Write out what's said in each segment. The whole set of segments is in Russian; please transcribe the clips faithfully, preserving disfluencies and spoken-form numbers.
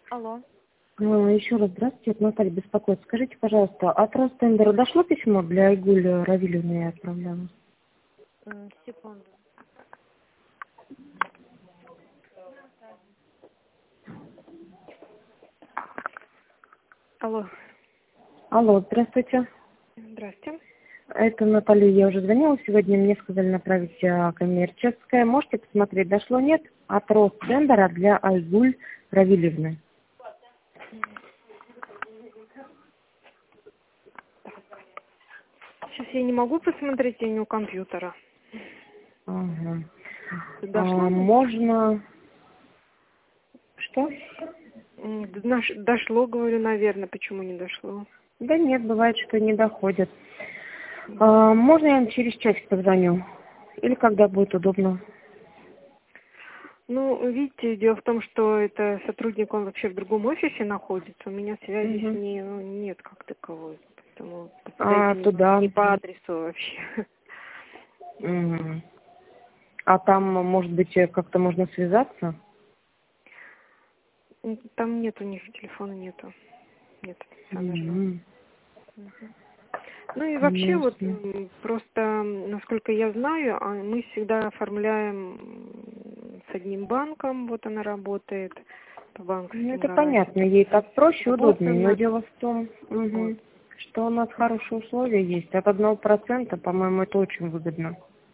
Алло. А, Еще раз здравствуйте, это Наталья беспокоит. Скажите, пожалуйста, от Ростендера дошло письмо для Айгуль Равильевны, я отправляла? М, Секунду. Алло. Алло, здравствуйте. Здравствуйте. Это Наталья, я уже звонила сегодня, мне сказали направить а, коммерческое. Можете посмотреть, дошло, нет? От Ростендера для Айгуль Равильевны. Сейчас я не могу посмотреть, я не у компьютера. Ага. А, Дошло? можно... Что? М, наш- Дошло, говорю, наверное. Почему не дошло? Да нет, бывает, что не доходит. А, можно я вам через часик позвоню? Или когда будет удобно? Ну, видите, дело в том, что это сотрудник, он вообще в другом офисе находится. У меня связи с Угу. ней ну, нет как таковой. Поэтому А постарайтесь не, туда? не по адресу вообще. Угу. А там, может быть, э, как-то можно связаться? М, Там нет у них телефона, нету. Нет стационарного. Угу. Мгм. Ну и вообще вот Ясно. м, просто, м, насколько я знаю, а, мы всегда оформляем м, с одним банком, вот она работает по Ну, банковским это гарантиям. понятно, То ей есть так проще, удобнее. Но работа дело в том, вот. мгм, что у нас хорошие условия есть. От одного процента, по-моему, это очень выгодно.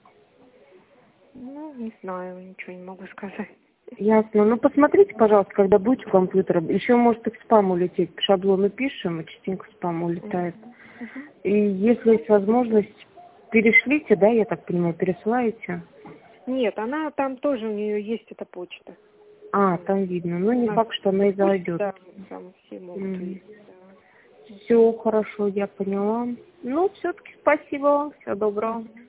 Ну, не знаю, ничего не могу сказать. Ясно. Ну, посмотрите, пожалуйста, когда будете у компьютера. Еще может и в спам улететь. Шаблоны пишем, и частенько в спам улетает. Мгм. Мгм. И если есть возможность, перешлите, да, я так понимаю, пересылаете? Нет, она там тоже, у нее есть эта почта. А, там видно. Ну, У не нас факт, что она и почта, зайдет. да, там все могут увидеть. Да. Все хорошо, я поняла. Ну, все-таки спасибо вам. Всего доброго. Мгм.